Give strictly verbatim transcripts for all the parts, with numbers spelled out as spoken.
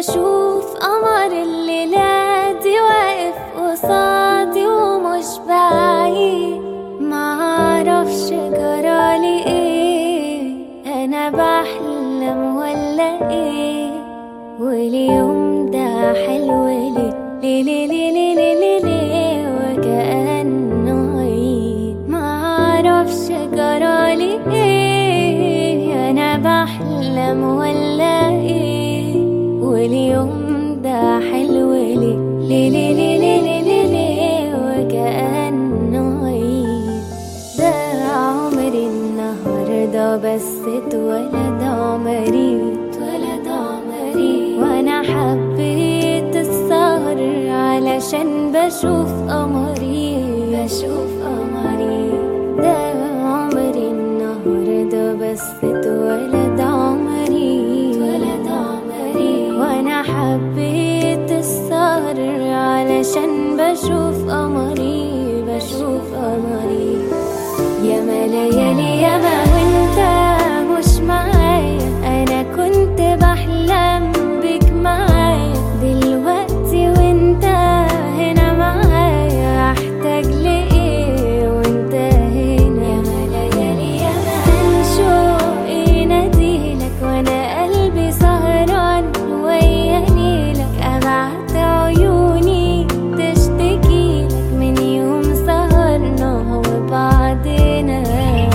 بشوف قمر الليلة دي واقف قصادي ومش بعيد، معرفش جرالي ايه، انا بحلم ولا ايه، واليوم ده حلو ليه ليه ليه ليه ليه ليه ليه وكأنه عيد، معرفش جرالي ايه، انا بحلم ولا ايه، واليوم ده حلو ليه ليه ليه ليه ليه ليه ليه وكأنه عيد. ده عمري النهارده بس اتولد عمري اتولد عمري، وانا حبيت السهر علشان بشوف قمري بشوف قمري. ده عمري النهارده بس اتولد عمري اتولد عمري، وانا حبيت السهر علشان بشوف قمري بشوف قمري. ياما ليالي ياما وانت مش معايا، انا كنت بحلم بيك معايا، دلوقتي وانت هنا معايا احتاج لايه وانت هنا. ياما ليالي ياما من شوقي يناديلك، وانا قلبي سهران ويا نيلك، ابعت عيوني تشتكيلك من يوم سهرنا وبعدنا.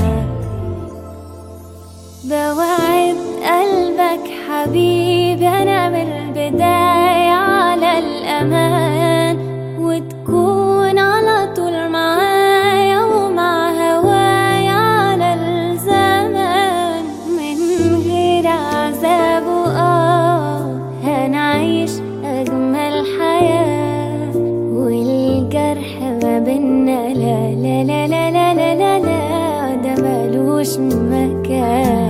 بوعد قلبك حبيبي انا من البداية على الامان، وتكون على طول معايا ومع هوايا على الزمان، من غير عذاب وآه هنعيش اجمل حياة، والجرح ما بينا لا لا لا لا لا لا لا ده ملوش مكان.